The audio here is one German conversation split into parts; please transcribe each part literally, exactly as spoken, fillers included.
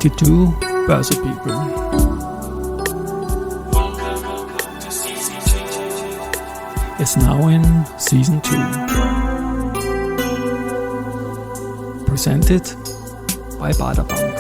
twenty-two Börse People. Is now in Season two. Presented by Baader Bank.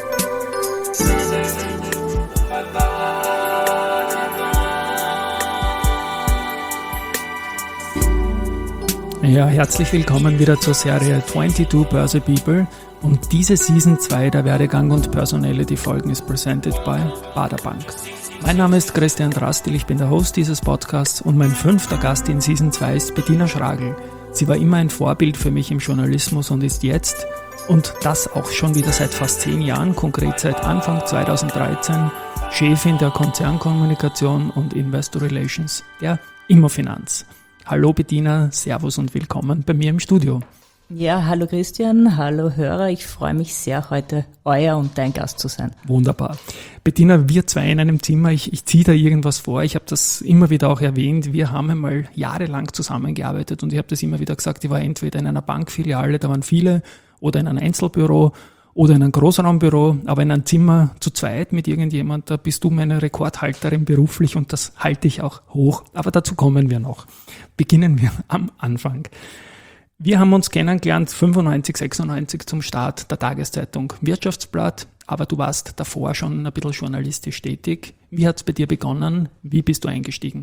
Ja, herzlich willkommen wieder zur Serie twenty-two Börse People. Und diese Season zwei der Werdegang und Personality Folgen ist presented by Baader Bank. Mein Name ist Christian Drastil, ich bin der Host dieses Podcasts und mein fünfter Gast in Season zwei ist Bettina Schragl. Sie war immer ein Vorbild für mich im Journalismus und ist jetzt, und das auch schon wieder seit fast zehn Jahren, konkret seit Anfang zweitausenddreizehn, Chefin der Konzernkommunikation und Investor Relations der Immofinanz. Hallo Bettina, Servus und willkommen bei mir im Studio. Ja, hallo Christian, hallo Hörer, ich freue mich sehr, heute euer und dein Gast zu sein. Wunderbar. Bettina, wir zwei in einem Zimmer, ich, ich ziehe da irgendwas vor, ich habe das immer wieder auch erwähnt, wir haben einmal jahrelang zusammengearbeitet und ich habe das immer wieder gesagt, ich war entweder in einer Bankfiliale, da waren viele, oder in einem Einzelbüro oder in einem Großraumbüro, aber in einem Zimmer zu zweit mit irgendjemand, da bist du meine Rekordhalterin beruflich und das halte ich auch hoch, aber dazu kommen wir noch. Beginnen wir am Anfang. Wir haben uns kennengelernt, fünfundneunzig, sechsundneunzig zum Start der Tageszeitung Wirtschaftsblatt, aber du warst davor schon ein bisschen journalistisch tätig. Wie hat es bei dir begonnen? Wie bist du eingestiegen?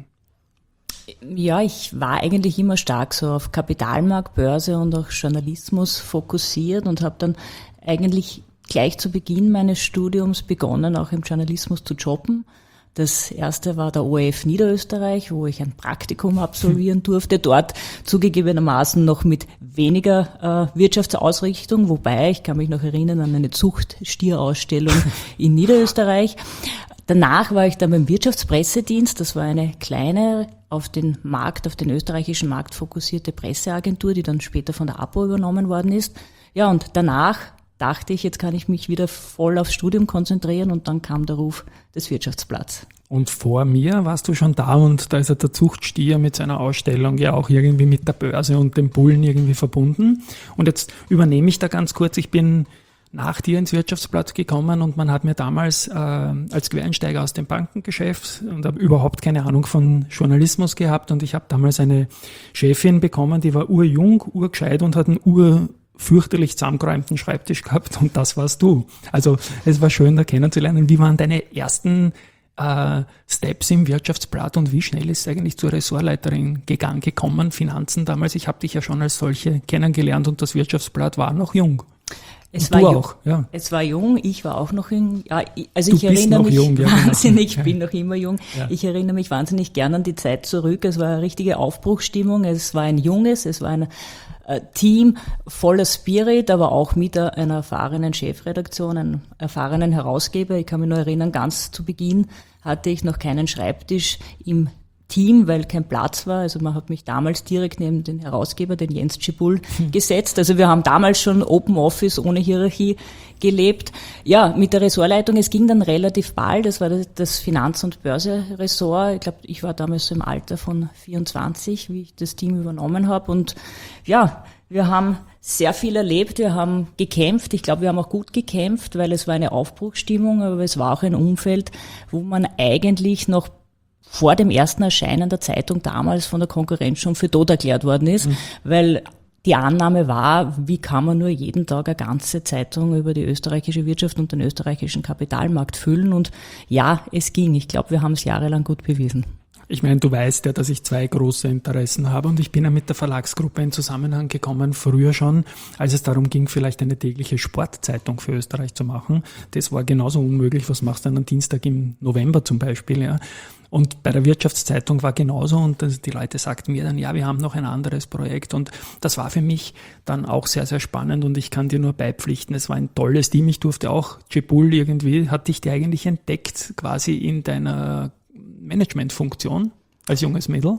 Ja, ich war eigentlich immer stark so auf Kapitalmarkt, Börse und auch Journalismus fokussiert und habe dann eigentlich gleich zu Beginn meines Studiums begonnen, auch im Journalismus zu jobben. Das erste war der O R F Niederösterreich, wo ich ein Praktikum absolvieren durfte. Dort zugegebenermaßen noch mit weniger äh, Wirtschaftsausrichtung, wobei, ich kann mich noch erinnern an eine Zuchtstierausstellung in Niederösterreich. Danach war ich dann beim Wirtschaftspressedienst. Das war eine kleine, auf den Markt, auf den österreichischen Markt fokussierte Presseagentur, die dann später von der APO übernommen worden ist. Ja, und danach dachte ich, jetzt kann ich mich wieder voll aufs Studium konzentrieren und dann kam der Ruf des Wirtschaftsblatts. Und vor mir warst du schon da und da ist ja der Zuchtstier mit seiner Ausstellung ja auch irgendwie mit der Börse und dem Bullen irgendwie verbunden. Und jetzt übernehme ich da ganz kurz, ich bin nach dir ins Wirtschaftsblatt gekommen und man hat mir damals äh, als Quereinsteiger aus dem Bankengeschäft und habe überhaupt keine Ahnung von Journalismus gehabt und ich habe damals eine Chefin bekommen, die war urjung, urgescheit und hat einen ur fürchterlich zusammengeräumten Schreibtisch gehabt und das warst du. Also es war schön, da kennenzulernen. Wie waren deine ersten äh, Steps im Wirtschaftsblatt und wie schnell ist es eigentlich zur Ressortleiterin gegangen, gekommen, Finanzen damals? Ich habe dich ja schon als solche kennengelernt und das Wirtschaftsblatt war noch jung. Es und war du jung. auch, ja. Es war jung, ich war auch noch jung. Ja, also du ich erinnere mich jung, ja, wahnsinnig, genau. ich bin noch immer jung. Ja. Ich erinnere mich wahnsinnig gern an die Zeit zurück. Es war eine richtige Aufbruchsstimmung. Es war ein junges, es war ein Team voller Spirit, aber auch mit einer erfahrenen Chefredaktion, einem erfahrenen Herausgeber. Ich kann mich nur erinnern, ganz zu Beginn hatte ich noch keinen Schreibtisch im Team, weil kein Platz war. Also man hat mich damals direkt neben den Herausgeber, den Jens Cibul, hm. gesetzt. Also wir haben damals schon Open Office ohne Hierarchie gelebt. Ja, mit der Ressortleitung, es ging dann relativ bald. Das war das Finanz- und Börse-Ressort. Ich glaube, ich war damals so im Alter von vierundzwanzig, wie ich das Team übernommen habe. Und ja, wir haben sehr viel erlebt. Wir haben gekämpft. Ich glaube, wir haben auch gut gekämpft, weil es war eine Aufbruchsstimmung, aber es war auch ein Umfeld, wo man eigentlich noch vor dem ersten Erscheinen der Zeitung damals von der Konkurrenz schon für tot erklärt worden ist, mhm. weil die Annahme war, wie kann man nur jeden Tag eine ganze Zeitung über die österreichische Wirtschaft und den österreichischen Kapitalmarkt füllen und ja, es ging. Ich glaube, wir haben es jahrelang gut bewiesen. Ich meine, du weißt ja, dass ich zwei große Interessen habe und ich bin ja mit der Verlagsgruppe in Zusammenhang gekommen, früher schon, als es darum ging, vielleicht eine tägliche Sportzeitung für Österreich zu machen. Das war genauso unmöglich, was machst du dann am Dienstag im November zum Beispiel, ja. Und bei der Wirtschaftszeitung war genauso und die Leute sagten mir dann, ja, wir haben noch ein anderes Projekt und das war für mich dann auch sehr, sehr spannend und ich kann dir nur beipflichten, es war ein tolles Team, ich durfte auch, Cibul irgendwie, hat dich dir eigentlich entdeckt quasi in deiner Managementfunktion als junges Mädel?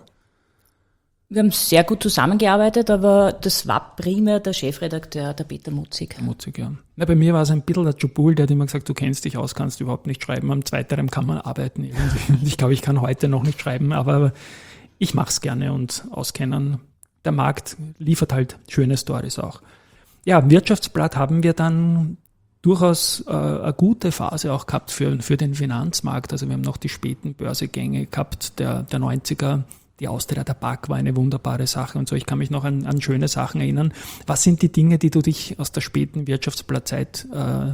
Wir haben sehr gut zusammengearbeitet, aber das war primär der Chefredakteur, der Peter Mutzig. Mutzig, ja. Na, bei mir war es ein bisschen der Cibul, der hat immer gesagt, du kennst dich aus, kannst überhaupt nicht schreiben. Am Zweiterem kann man arbeiten. Irgendwie. Ich glaube, ich kann heute noch nicht schreiben, aber ich mache es gerne und auskennen. Der Markt liefert halt schöne Storys auch. Ja, Wirtschaftsblatt haben wir dann durchaus äh, eine gute Phase auch gehabt für, für den Finanzmarkt. Also wir haben noch die späten Börsegänge gehabt der, der neunziger. Die Austria Tabak war eine wunderbare Sache und so. Ich kann mich noch an, an schöne Sachen erinnern. Was sind die Dinge, die du dich aus der späten Wirtschaftsblattzeit äh,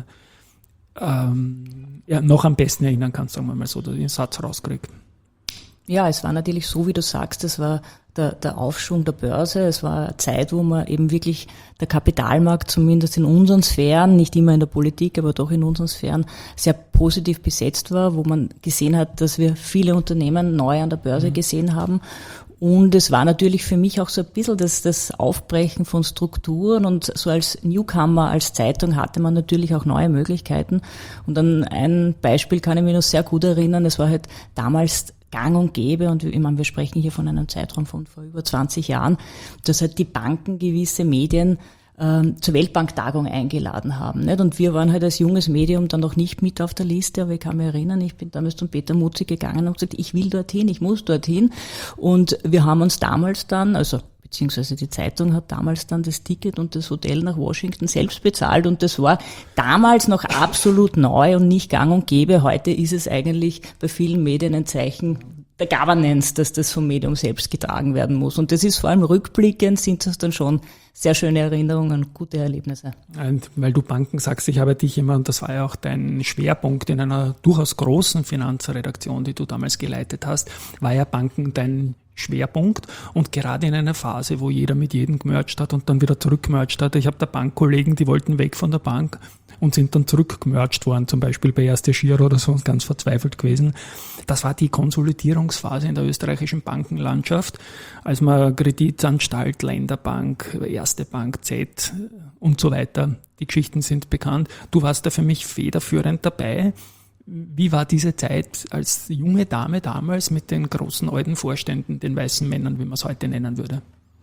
ähm, ja, noch am besten erinnern kannst, sagen wir mal so, dass ich den Satz rauskriege? Ja, es war natürlich so, wie du sagst, es war der, der Aufschwung der Börse. Es war eine Zeit, wo man eben wirklich der Kapitalmarkt, zumindest in unseren Sphären, nicht immer in der Politik, aber doch in unseren Sphären, sehr positiv besetzt war, wo man gesehen hat, dass wir viele Unternehmen neu an der Börse mhm. gesehen haben. Und es war natürlich für mich auch so ein bisschen das, das Aufbrechen von Strukturen und so als Newcomer, als Zeitung hatte man natürlich auch neue Möglichkeiten. Und an ein Beispiel kann ich mich noch sehr gut erinnern, es war halt damals gang und gäbe, und ich meine, wir sprechen hier von einem Zeitraum von vor über zwanzig Jahren, dass halt die Banken gewisse Medien ähm, zur Weltbanktagung eingeladen haben. Nicht? Und wir waren halt als junges Medium dann noch nicht mit auf der Liste, aber ich kann mich erinnern, ich bin damals zum Peter Mutzi gegangen und gesagt, ich will dorthin, ich muss dorthin. Und wir haben uns damals dann, also beziehungsweise die Zeitung hat damals dann das Ticket und das Hotel nach Washington selbst bezahlt und das war damals noch absolut neu und nicht gang und gäbe. Heute ist es eigentlich bei vielen Medien ein Zeichen der Governance, dass das vom Medium selbst getragen werden muss. Und das ist vor allem rückblickend, sind das dann schon sehr schöne Erinnerungen und gute Erlebnisse. Und weil du Banken sagst, ich habe dich immer, und das war ja auch dein Schwerpunkt in einer durchaus großen Finanzredaktion, die du damals geleitet hast, war ja Banken dein Schwerpunkt und gerade in einer Phase, wo jeder mit jedem gemerged hat und dann wieder zurückgemerged hat. Ich habe da Bankkollegen, die wollten weg von der Bank und sind dann zurückgemerged worden, zum Beispiel bei Erste Giro oder so, und ganz verzweifelt gewesen. Das war die Konsolidierungsphase in der österreichischen Bankenlandschaft, als man Kreditanstalt, Länderbank, Erste Bank, Z und so weiter, die Geschichten sind bekannt. Du warst da für mich federführend dabei. Wie war diese Zeit als junge Dame damals mit den großen alten Vorständen, den weißen Männern, wie man es heute nennen würde?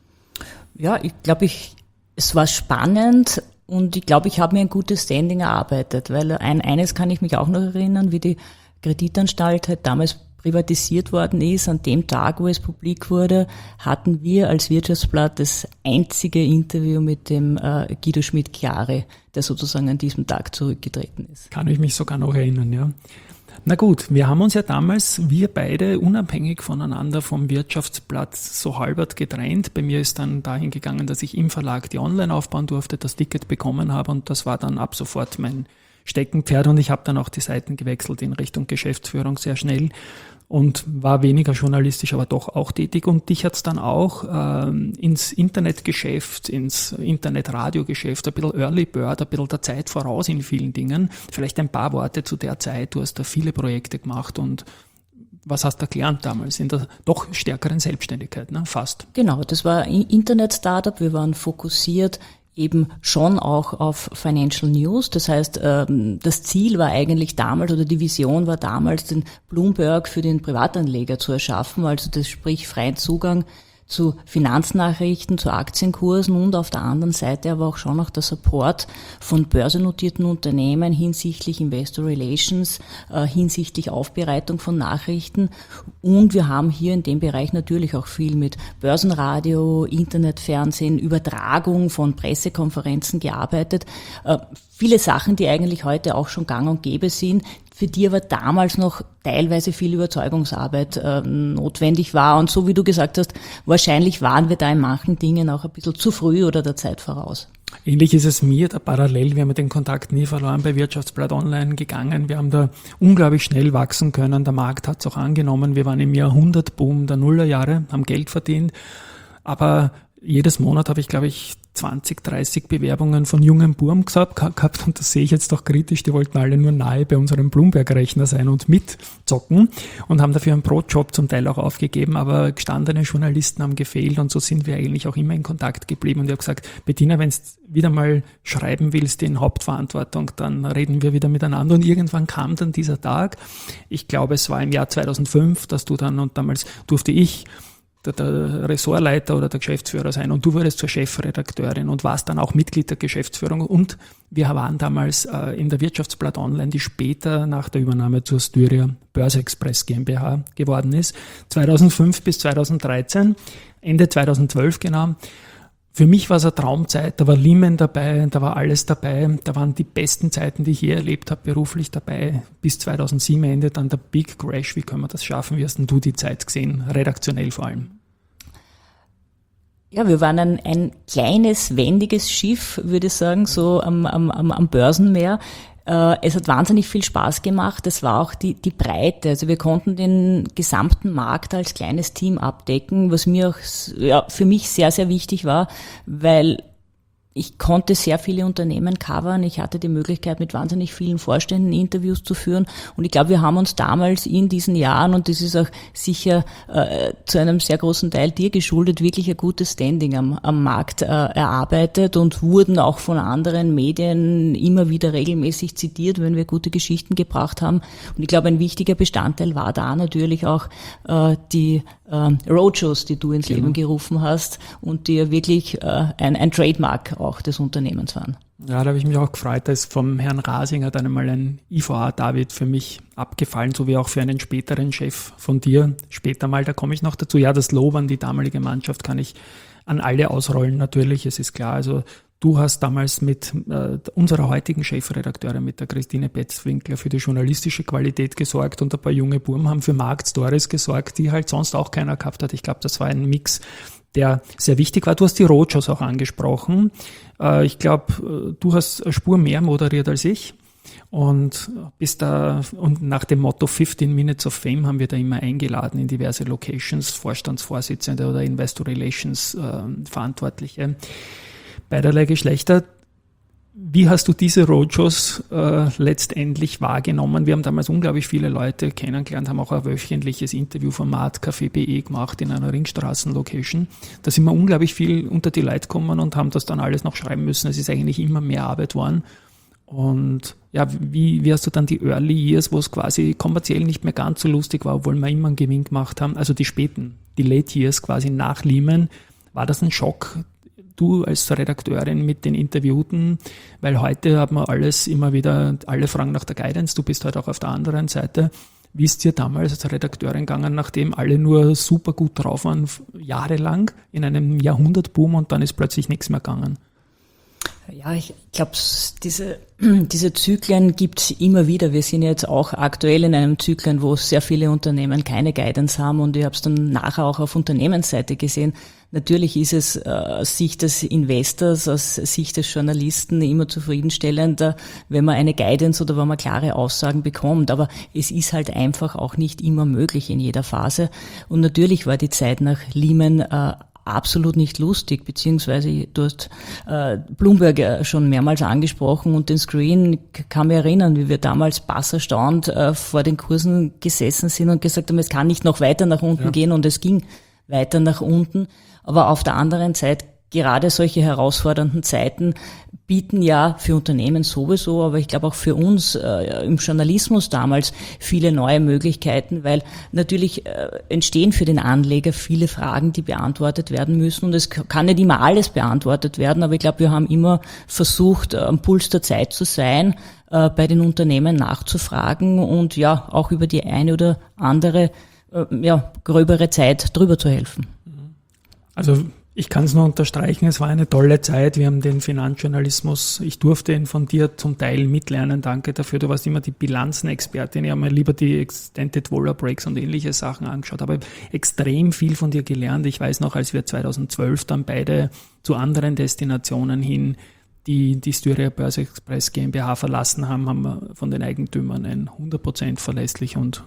Ja, ich glaube, ich, es war spannend und ich glaube, ich habe mir ein gutes Standing erarbeitet, weil ein, eines kann ich mich auch noch erinnern, wie die Kreditanstalt halt damals privatisiert worden ist. An dem Tag, wo es publik wurde, hatten wir als Wirtschaftsblatt das einzige Interview mit dem äh, Guido Schmidt-Chiari, der sozusagen an diesem Tag zurückgetreten ist. Kann ich mich sogar noch erinnern, ja. Na gut, wir haben uns ja damals, wir beide, unabhängig voneinander vom Wirtschaftsblatt so halbert getrennt. Bei mir ist dann dahin gegangen, dass ich im Verlag die Online aufbauen durfte, das Ticket bekommen habe und das war dann ab sofort mein Steckenpferd und ich habe dann auch die Seiten gewechselt in Richtung Geschäftsführung sehr schnell und war weniger journalistisch, aber doch auch tätig. Und dich hat's dann auch ähm, ins Internetgeschäft, ins Internetradiogeschäft, ein bisschen Early Bird, ein bisschen der Zeit voraus in vielen Dingen. Vielleicht ein paar Worte zu der Zeit. Du hast da viele Projekte gemacht und was hast du gelernt damals in der doch stärkeren Selbstständigkeit, ne? Fast. Genau, das war ein Internet-Startup. Wir waren fokussiert eben schon auch auf Financial News. Das heißt, das Ziel war eigentlich damals oder die Vision war damals, den Bloomberg für den Privatanleger zu erschaffen, also das sprich freien Zugang zu Finanznachrichten, zu Aktienkursen und auf der anderen Seite aber auch schon noch der Support von börsennotierten Unternehmen hinsichtlich Investor Relations, äh, hinsichtlich Aufbereitung von Nachrichten. Und wir haben hier in dem Bereich natürlich auch viel mit Börsenradio, Internetfernsehen, Übertragung von Pressekonferenzen gearbeitet. Äh, viele Sachen, die eigentlich heute auch schon gang und gäbe sind, für die aber damals noch teilweise viel Überzeugungsarbeit äh, notwendig war. Und so wie du gesagt hast, wahrscheinlich waren wir da in manchen Dingen auch ein bisschen zu früh oder der Zeit voraus. Ähnlich ist es mir da parallel. Wir haben den Kontakt nie verloren, bei Wirtschaftsblatt Online gegangen. Wir haben da unglaublich schnell wachsen können. Der Markt hat es auch angenommen. Wir waren im Jahrhundertboom der Nullerjahre, haben Geld verdient. Aber jedes Monat habe ich, glaube ich, zwanzig, dreißig Bewerbungen von jungen Burm gehabt und das sehe ich jetzt doch kritisch. Die wollten alle nur nahe bei unserem Bloomberg-Rechner sein und mitzocken und haben dafür einen Pro-Job zum Teil auch aufgegeben, aber gestandene Journalisten haben gefehlt und so sind wir eigentlich auch immer in Kontakt geblieben und ich habe gesagt, Bettina, wenn du wieder mal schreiben willst in Hauptverantwortung, dann reden wir wieder miteinander und irgendwann kam dann dieser Tag, ich glaube es war im Jahr zweitausendfünf, dass du dann und damals durfte ich Der, der Ressortleiter oder der Geschäftsführer sein und du wurdest zur Chefredakteurin und warst dann auch Mitglied der Geschäftsführung und wir waren damals äh, in der Wirtschaftsblatt Online, die später nach der Übernahme zur Styria Börse-Express GmbH geworden ist, zweitausendfünf bis zweitausenddreizehn, Ende zweitausendzwölf genau. Für mich war es eine Traumzeit, da war Lehman dabei, da war alles dabei, da waren die besten Zeiten, die ich je erlebt habe, beruflich dabei. Bis zweitausendsieben endet dann der Big Crash. Wie können wir das schaffen? Wie hast denn du die Zeit gesehen, redaktionell vor allem? Ja, wir waren ein, ein kleines, wendiges Schiff, würde ich sagen, so am, am, am Börsenmeer. Es hat wahnsinnig viel Spaß gemacht. Es war auch die, die Breite. Also wir konnten den gesamten Markt als kleines Team abdecken, was mir auch, ja, für mich sehr, sehr wichtig war, weil ich konnte sehr viele Unternehmen covern. Ich hatte die Möglichkeit, mit wahnsinnig vielen Vorständen Interviews zu führen. Und ich glaube, wir haben uns damals in diesen Jahren, und das ist auch sicher äh, zu einem sehr großen Teil dir geschuldet, wirklich ein gutes Standing am, am Markt äh, erarbeitet und wurden auch von anderen Medien immer wieder regelmäßig zitiert, wenn wir gute Geschichten gebracht haben. Und ich glaube, ein wichtiger Bestandteil war da natürlich auch äh, die äh, Roadshows, die du ins genau. Leben gerufen hast und die ja wirklich äh, ein, ein Trademark auch des Unternehmens waren. Ja, da habe ich mich auch gefreut, da ist vom Herrn Rasing hat einmal ein I V A David für mich abgefallen, so wie auch für einen späteren Chef von dir. Später mal, da komme ich noch dazu. Ja, das Lob an die damalige Mannschaft kann ich an alle ausrollen, natürlich, es ist klar. Also du hast damals mit äh, unserer heutigen Chefredakteurin, mit der Christine Betzwinkler, für die journalistische Qualität gesorgt und ein paar junge Burm haben für Marktstories gesorgt, die halt sonst auch keiner gehabt hat. Ich glaube, das war ein Mix, der sehr wichtig war. Du hast die Roadshows auch angesprochen. Ich glaube, du hast eine Spur mehr moderiert als ich. Und bist da, und nach dem Motto fifteen Minutes of Fame haben wir da immer eingeladen in diverse Locations, Vorstandsvorsitzende oder Investor Relations äh, Verantwortliche beiderlei Geschlechter. Wie hast du diese Roadshows äh, letztendlich wahrgenommen? Wir haben damals unglaublich viele Leute kennengelernt, haben auch ein wöchentliches Interviewformat Café B E gemacht in einer Ringstraßen-Location. Da sind wir unglaublich viel unter die Leute gekommen und haben das dann alles noch schreiben müssen. Es ist eigentlich immer mehr Arbeit geworden. Und ja, wie, wie hast du dann die Early Years, wo es quasi kommerziell nicht mehr ganz so lustig war, obwohl wir immer einen Gewinn gemacht haben, also die späten, die Late Years quasi nach Lehman, war das ein Schock? Du als Redakteurin mit den Interviewten, weil heute hat man alles immer wieder, alle fragen nach der Guidance, du bist halt auch auf der anderen Seite. Wie ist dir damals als Redakteurin gegangen, nachdem alle nur super gut drauf waren, jahrelang in einem Jahrhundertboom und dann ist plötzlich nichts mehr gegangen? Ja, ich glaube, diese, diese Zyklen gibt's immer wieder. Wir sind jetzt auch aktuell in einem Zyklen, wo sehr viele Unternehmen keine Guidance haben und ich habe es dann nachher auch auf Unternehmensseite gesehen. Natürlich ist es äh, aus Sicht des Investors, aus Sicht des Journalisten immer zufriedenstellender, wenn man eine Guidance oder wenn man klare Aussagen bekommt. Aber es ist halt einfach auch nicht immer möglich in jeder Phase. Und natürlich war die Zeit nach Lehman äh, absolut nicht lustig, beziehungsweise du hast äh, Bloomberg schon mehrmals angesprochen und den Screen, kann mich erinnern, wie wir damals passerstaunt äh, vor den Kursen gesessen sind und gesagt haben, es kann nicht noch weiter nach unten ja. gehen und es ging weiter nach unten. Aber auf der anderen Seite, gerade solche herausfordernden Zeiten bieten ja für Unternehmen sowieso, aber ich glaube auch für uns äh, im Journalismus damals viele neue Möglichkeiten, weil natürlich äh, entstehen für den Anleger viele Fragen, die beantwortet werden müssen und es kann nicht immer alles beantwortet werden, aber ich glaube, wir haben immer versucht, am Puls der Zeit zu sein, äh, bei den Unternehmen nachzufragen und ja, auch über die eine oder andere äh, ja, gröbere Zeit drüber zu helfen. Also ich kann es nur unterstreichen, es war eine tolle Zeit. Wir haben den Finanzjournalismus, ich durfte ihn von dir zum Teil mitlernen. Danke dafür. Du warst immer die Bilanzenexpertin. Ich habe mir lieber die Extended Waller Breaks und ähnliche Sachen angeschaut. Aber extrem viel von dir gelernt. Ich weiß noch, als wir zweitausendzwölf dann beide zu anderen Destinationen hin die, die Styria Börse Express GmbH verlassen haben, haben wir von den Eigentümern ein hundert Prozent verlässlich und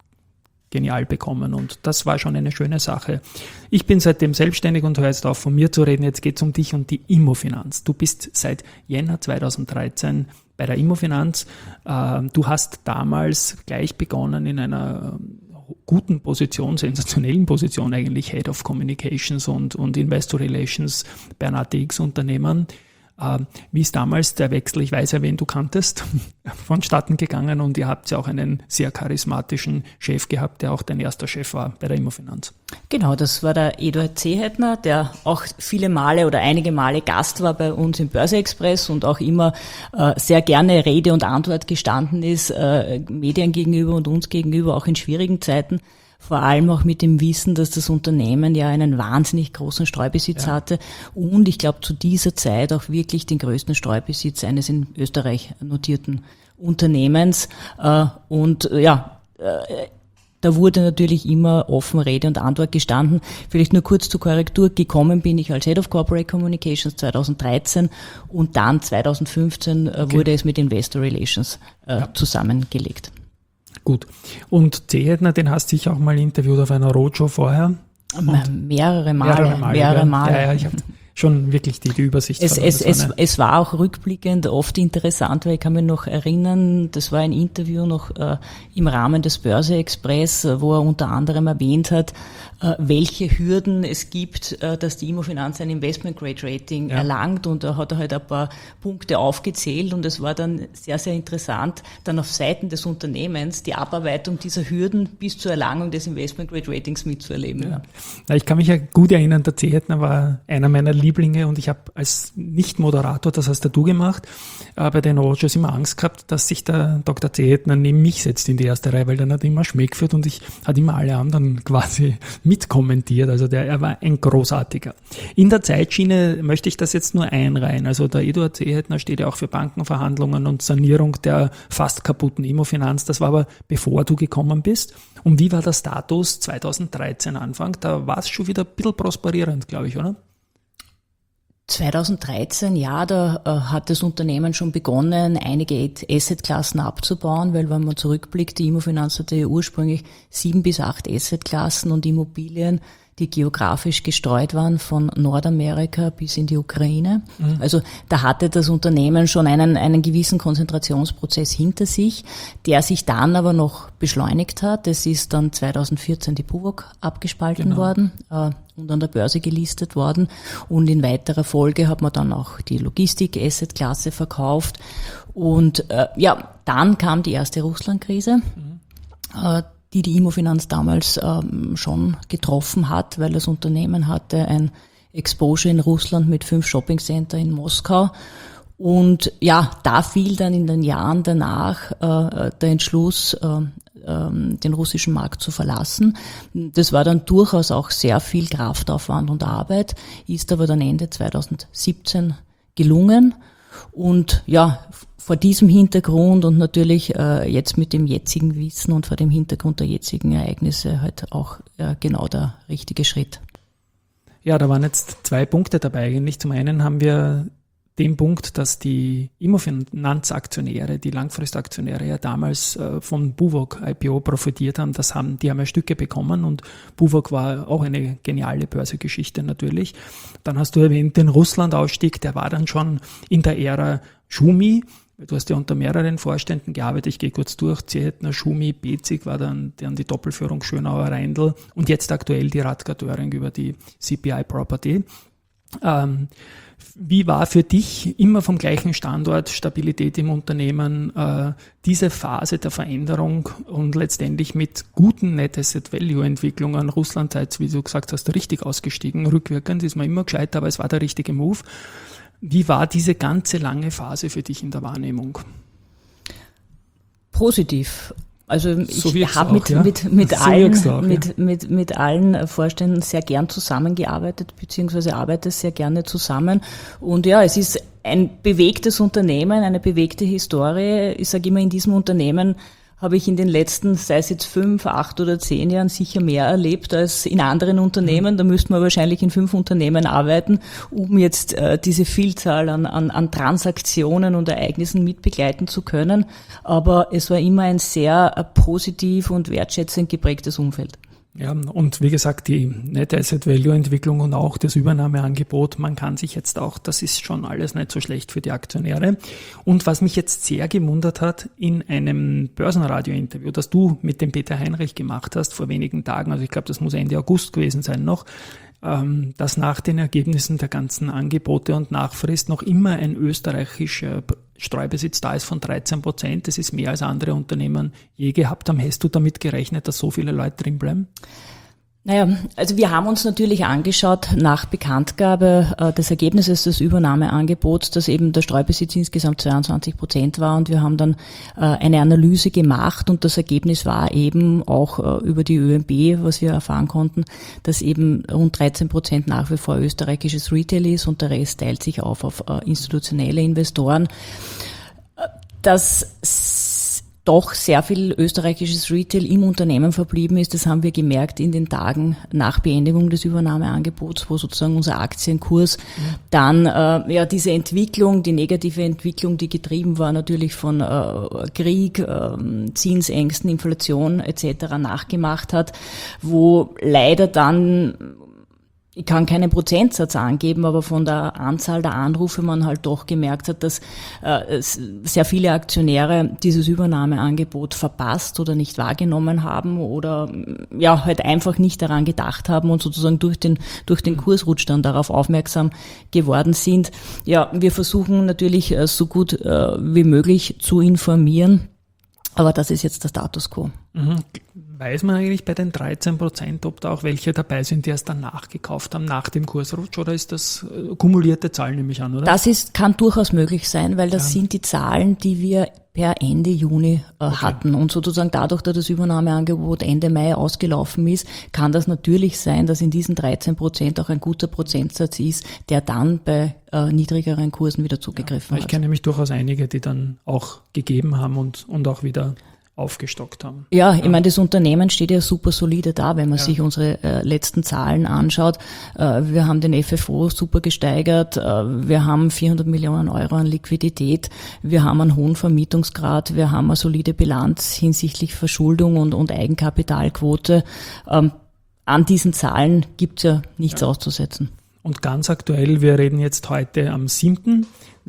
genial bekommen und das war schon eine schöne Sache. Ich bin seitdem selbstständig und höre jetzt auf, von mir zu reden. Jetzt geht es um dich und die Immofinanz. Du bist seit Jänner zweitausenddreizehn bei der Immofinanz. Du hast damals gleich begonnen in einer guten Position, sensationellen Position eigentlich, Head of Communications und, und Investor Relations bei einem A T X-Unternehmen. Wie ist damals der Wechsel, ich weiß ja, wen du kanntest, vonstatten gegangen und ihr habt ja auch einen sehr charismatischen Chef gehabt, der auch dein erster Chef war bei der Immofinanz. Genau, das war der Eduard Seeheitner, der auch viele Male oder einige Male Gast war bei uns im Börse Express und auch immer äh, sehr gerne Rede und Antwort gestanden ist, äh, Medien gegenüber und uns gegenüber, auch in schwierigen Zeiten. vor allem auch mit dem Wissen, dass das Unternehmen ja einen wahnsinnig großen Streubesitz ja. hatte und ich glaube zu dieser Zeit auch wirklich den größten Streubesitz eines in Österreich notierten Unternehmens. Und ja, da wurde natürlich immer offen Rede und Antwort gestanden. Vielleicht nur kurz zur Korrektur. Gekommen bin ich als Head of Corporate Communications zweitausenddreizehn und dann zweitausendfünfzehn okay. wurde es mit Investor Relations äh, ja. zusammengelegt. Gut. Und Zehedner, den hast du dich auch mal interviewt auf einer Roadshow vorher? Und mehrere Male. Mehrere Male. Mehrere Male. Ja, ja, ich habe schon wirklich die, die Übersicht. Es, es, es, es war auch rückblickend oft interessant, weil ich kann mich noch erinnern, das war ein Interview noch äh, im Rahmen des Börse Express, wo er unter anderem erwähnt hat, äh, welche Hürden es gibt, äh, dass die Immofinanz ein Investment-Grade-Rating ja. erlangt, und da hat er halt ein paar Punkte aufgezählt und es war dann sehr, sehr interessant, dann auf Seiten des Unternehmens die Abarbeitung dieser Hürden bis zur Erlangung des Investment-Grade-Ratings mitzuerleben. Ja. Ja. Ich kann mich ja gut erinnern, der Zehedner war einer meiner Lieblinge und ich habe als Nicht-Moderator, das hast ja du gemacht, äh, bei den Roadshows immer Angst gehabt, dass sich der Doktor Zehedner neben mich setzt in die erste Reihe, weil dann hat er immer Schmäh geführt und ich hatte immer alle anderen quasi mitkommentiert. Also der, er war ein großartiger. In der Zeitschiene möchte ich das jetzt nur einreihen. Also der Eduard Zehedner steht ja auch für Bankenverhandlungen und Sanierung der fast kaputten Immofinanz. Das war aber bevor du gekommen bist. Und wie war der Status zweitausenddreizehn Anfang? Da war es schon wieder ein bisschen prosperierend, glaube ich, oder? zweitausenddreizehn, ja, da äh, hat das Unternehmen schon begonnen, einige Assetklassen abzubauen, weil wenn man zurückblickt, die Immofinanz hatte ja ursprünglich sieben bis acht Assetklassen und Immobilien, die geografisch gestreut waren von Nordamerika bis in die Ukraine. Mhm. Also da hatte das Unternehmen schon einen, einen gewissen Konzentrationsprozess hinter sich, der sich dann aber noch beschleunigt hat. Es ist dann zweitausendvierzehn die Buwog abgespalten genau. worden äh, und an der Börse gelistet worden. Und in weiterer Folge hat man dann auch die Logistik-Asset-Klasse verkauft. Und äh, ja, dann kam die erste Russland-Krise. Mhm. Äh, die die Immofinanz damals ähm, schon getroffen hat, weil das Unternehmen hatte ein Exposure in Russland mit fünf Shoppingcenter in Moskau. Und ja, da fiel dann in den Jahren danach äh, der Entschluss, äh, äh, den russischen Markt zu verlassen. Das war dann durchaus auch sehr viel Kraftaufwand und Arbeit, ist aber dann Ende zweitausendsiebzehn gelungen. Und ja, vor diesem Hintergrund und natürlich äh, jetzt mit dem jetzigen Wissen und vor dem Hintergrund der jetzigen Ereignisse halt auch äh, genau der richtige Schritt. Ja, da waren jetzt zwei Punkte dabei eigentlich. Zum einen haben wir den Punkt, dass die Immofinanzaktionäre, die Langfristaktionäre ja damals äh, von Buwog I P O profitiert haben. Das haben, die haben ja Stücke bekommen und Buwog war auch eine geniale Börsegeschichte natürlich. Dann hast du erwähnt den Russland-Ausstieg, der war dann schon in der Ära Schumi. Du hast ja unter mehreren Vorständen gearbeitet, ich gehe kurz durch, Zehedner, Schumi, Bezig war dann, dann die Doppelführung Schönauer Reindl und jetzt aktuell die Radka Döring über die C P I Property. Ähm, wie war für dich immer vom gleichen Standort, Stabilität im Unternehmen, äh, diese Phase der Veränderung und letztendlich mit guten Net Asset Value Entwicklungen, Russland seid, wie du gesagt hast, richtig ausgestiegen, rückwirkend ist man immer gescheiter, aber es war der richtige Move. Wie war diese ganze lange Phase für dich in der Wahrnehmung? Positiv. Also so ich habe mit, ja? mit, mit, so allen, auch, mit, ja. mit, mit allen Vorständen sehr gern zusammengearbeitet, beziehungsweise arbeite sehr gerne zusammen. Und ja, es ist ein bewegtes Unternehmen, eine bewegte Historie. Ich sage immer, in diesem Unternehmen habe ich in den letzten, sei es jetzt fünf, acht oder zehn Jahren sicher mehr erlebt als in anderen Unternehmen. Da müsste man wahrscheinlich in fünf Unternehmen arbeiten, um jetzt äh, diese Vielzahl an, an, an Transaktionen und Ereignissen mitbegleiten zu können. Aber es war immer ein sehr äh, positiv und wertschätzend geprägtes Umfeld. Ja, und wie gesagt, die Net Asset Value Entwicklung und auch das Übernahmeangebot, man kann sich jetzt auch, das ist schon alles nicht so schlecht für die Aktionäre. Und was mich jetzt sehr gewundert hat, in einem Börsenradio-Interview, das du mit dem Peter Heinrich gemacht hast vor wenigen Tagen, also ich glaube, das muss Ende August gewesen sein noch, dass nach den Ergebnissen der ganzen Angebote und Nachfrist noch immer ein österreichischer Streubesitz da ist von dreizehn Prozent. Das ist mehr als andere Unternehmen je gehabt haben. Hast du damit gerechnet, dass so viele Leute drin bleiben? Naja, also wir haben uns natürlich angeschaut nach Bekanntgabe äh, des Ergebnisses des Übernahmeangebots, dass eben der Streubesitz insgesamt zweiundzwanzig Prozent war, und wir haben dann äh, eine Analyse gemacht, und das Ergebnis war eben auch äh, über die ÖMB, was wir erfahren konnten, dass eben rund dreizehn Prozent nach wie vor österreichisches Retail ist und der Rest teilt sich auf auf äh, institutionelle Investoren. Das doch sehr viel österreichisches Retail im Unternehmen verblieben ist. Das haben wir gemerkt in den Tagen nach Beendigung des Übernahmeangebots, wo sozusagen unser Aktienkurs mhm. dann äh, ja diese Entwicklung, die negative Entwicklung, die getrieben war natürlich von äh, Krieg, äh, Zinsängsten, Inflation et cetera nachgemacht hat, wo leider dann, ich kann keinen Prozentsatz angeben, aber von der Anzahl der Anrufe man halt doch gemerkt hat, dass äh, sehr viele Aktionäre dieses Übernahmeangebot verpasst oder nicht wahrgenommen haben oder ja halt einfach nicht daran gedacht haben und sozusagen durch den durch den Kursrutsch dann darauf aufmerksam geworden sind. Ja, wir versuchen natürlich äh, so gut äh, wie möglich zu informieren, aber das ist jetzt der Status quo. Mhm. Weiß man eigentlich bei den dreizehn Prozent, ob da auch welche dabei sind, die erst dann nachgekauft haben, nach dem Kursrutsch, oder ist das äh, kumulierte Zahlen, nehme ich an, oder? Das ist, kann durchaus möglich sein, weil das ja. sind die Zahlen, die wir per Ende Juni äh, okay. hatten. Und sozusagen dadurch, dass das Übernahmeangebot Ende Mai ausgelaufen ist, kann das natürlich sein, dass in diesen dreizehn Prozent auch ein guter Prozentsatz ist, der dann bei äh, niedrigeren Kursen wieder zugegriffen ja, ich hat. Ich kenne nämlich durchaus einige, die dann auch gegeben haben und, und auch wieder aufgestockt haben. Ja, ich ja. meine, das Unternehmen steht ja super solide da, wenn man ja. sich unsere äh, letzten Zahlen anschaut. Äh, wir haben den F F O super gesteigert, äh, wir haben vierhundert Millionen Euro an Liquidität, wir haben einen hohen Vermietungsgrad, wir haben eine solide Bilanz hinsichtlich Verschuldung und, und Eigenkapitalquote. Ähm, an diesen Zahlen gibt's ja nichts ja. auszusetzen. Und ganz aktuell, wir reden jetzt heute am siebten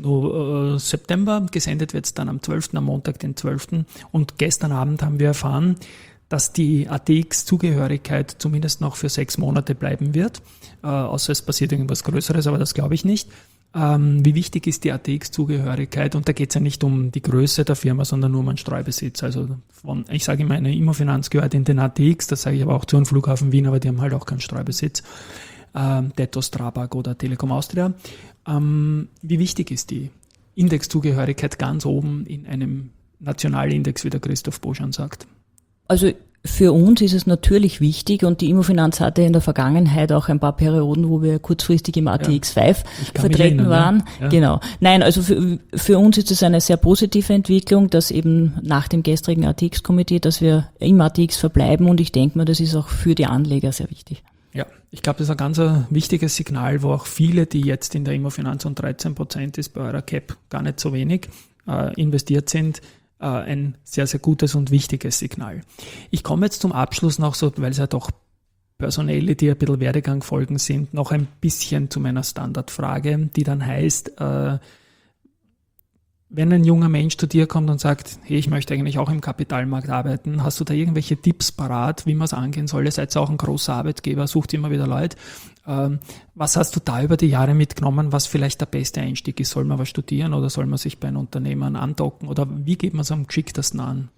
September, gesendet wird es dann am zwölften am Montag, den zwölften Und gestern Abend haben wir erfahren, dass die A T X-Zugehörigkeit zumindest noch für sechs Monate bleiben wird, äh, außer es passiert irgendwas Größeres, aber das glaube ich nicht. Ähm, wie wichtig ist die A T X-Zugehörigkeit? Und da geht es ja nicht um die Größe der Firma, sondern nur um einen Streubesitz. Also von, ich sage immer, eine Immofinanz gehört in den A T X, das sage ich aber auch zu einem Flughafen Wien, aber die haben halt auch keinen Streubesitz. Ähm, Detto, Strabag oder Telekom Austria. Ähm, wie wichtig ist die Indexzugehörigkeit ganz oben in einem Nationalindex, wie der Christoph Boschan sagt? Also für uns ist es natürlich wichtig, und die Immofinanz hatte in der Vergangenheit auch ein paar Perioden, wo wir kurzfristig im A T X fünf ja, vertreten erinnern, waren. Ja. Ja. Genau. Nein, also für, für uns ist es eine sehr positive Entwicklung, dass eben nach dem gestrigen A T X-Komitee, dass wir im A T X verbleiben, und ich denke mal, das ist auch für die Anleger sehr wichtig. Ja, ich glaube, das ist ein ganz wichtiges Signal, wo auch viele, die jetzt in der Immofinanz, und dreizehn Prozent ist bei eurer Cap gar nicht so wenig, äh, investiert sind, äh, ein sehr, sehr gutes und wichtiges Signal. Ich komme jetzt zum Abschluss noch so, weil es ja doch Personelle, die ein bisschen Werdegang folgen sind, noch ein bisschen zu meiner Standardfrage, die dann heißt, äh, wenn ein junger Mensch zu dir kommt und sagt, hey, ich möchte eigentlich auch im Kapitalmarkt arbeiten, hast du da irgendwelche Tipps parat, wie man es angehen soll? Ihr seid auch ein großer Arbeitgeber, sucht immer wieder Leute. Ähm, was hast du da über die Jahre mitgenommen, was vielleicht der beste Einstieg ist? Soll man was studieren oder soll man sich bei einem Unternehmen andocken? Oder wie geht man es am geschicktesten an?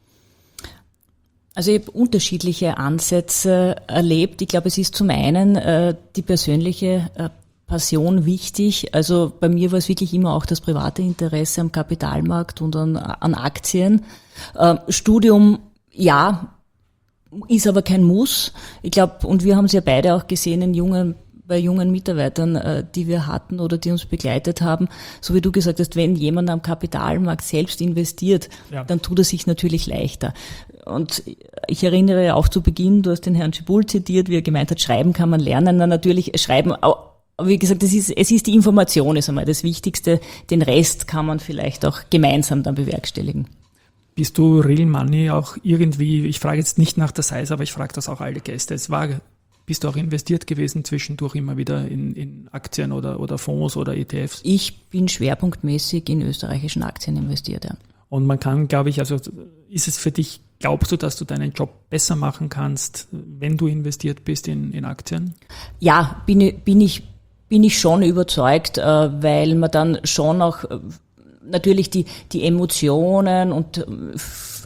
Also ich habe unterschiedliche Ansätze erlebt. Ich glaube, es ist zum einen äh, die persönliche äh, Passion wichtig. Also bei mir war es wirklich immer auch das private Interesse am Kapitalmarkt und an, an Aktien. Äh, Studium, ja, ist aber kein Muss. Ich glaube, und wir haben es ja beide auch gesehen in jungen, bei jungen Mitarbeitern, äh, die wir hatten oder die uns begleitet haben. So wie du gesagt hast, wenn jemand am Kapitalmarkt selbst investiert, ja. dann tut er sich natürlich leichter. Und ich erinnere auch zu Beginn, du hast den Herrn Schibul zitiert, wie er gemeint hat, schreiben kann man lernen. Na, natürlich schreiben auch. Aber wie gesagt, es ist, es ist die Information, ist einmal das Wichtigste. Den Rest kann man vielleicht auch gemeinsam dann bewerkstelligen. Bist du Real Money auch irgendwie, ich frage jetzt nicht nach der Size, aber ich frage das auch alle Gäste. Es war, bist du auch investiert gewesen zwischendurch immer wieder in, in Aktien oder, oder Fonds oder E T Fs? Ich bin schwerpunktmäßig in österreichischen Aktien investiert, ja. Und man kann, glaube ich, also ist es für dich, glaubst du, dass du deinen Job besser machen kannst, wenn du investiert bist in, in Aktien? Ja, bin, bin ich bin ich schon überzeugt, weil man dann schon auch natürlich die die Emotionen und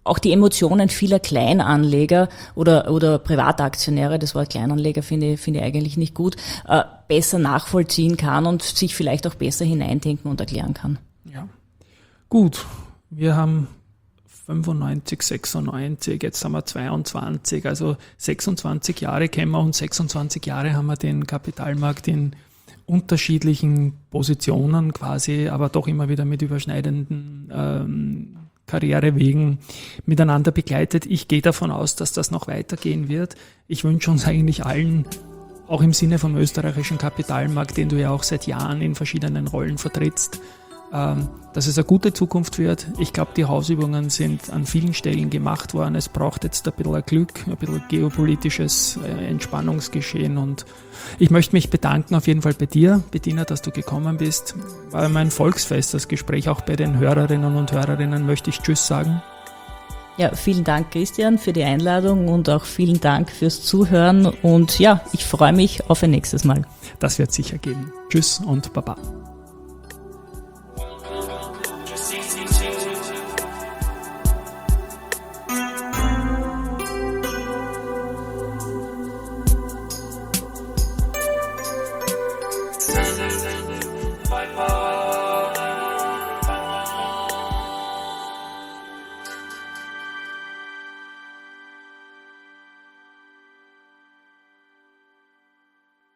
auch die Emotionen vieler Kleinanleger oder, oder Privataktionäre, das Wort Kleinanleger finde ich, finde ich eigentlich nicht gut, äh, besser nachvollziehen kann und sich vielleicht auch besser hineindenken und erklären kann. Ja, gut. Wir haben fünfundneunzig, sechsundneunzig, jetzt haben wir zweiundzwanzig, also sechsundzwanzig Jahre kennen wir und sechsundzwanzig Jahre haben wir den Kapitalmarkt in unterschiedlichen Positionen quasi, aber doch immer wieder mit überschneidenden ähm, Karrierewegen miteinander begleitet. Ich gehe davon aus, dass das noch weitergehen wird. Ich wünsche uns eigentlich allen, auch im Sinne vom österreichischen Kapitalmarkt, den du ja auch seit Jahren in verschiedenen Rollen vertrittst, dass es eine gute Zukunft wird. Ich glaube, die Hausübungen sind an vielen Stellen gemacht worden. Es braucht jetzt ein bisschen Glück, ein bisschen geopolitisches Entspannungsgeschehen und ich möchte mich bedanken auf jeden Fall bei dir, Bettina, dass du gekommen bist. War mein Volksfest, das Gespräch. Auch bei den Hörerinnen und Hörerinnen möchte ich Tschüss sagen. Ja, vielen Dank, Christian, für die Einladung und auch vielen Dank fürs Zuhören und ja, ich freue mich auf ein nächstes Mal. Das wird sicher geben. Tschüss und Baba.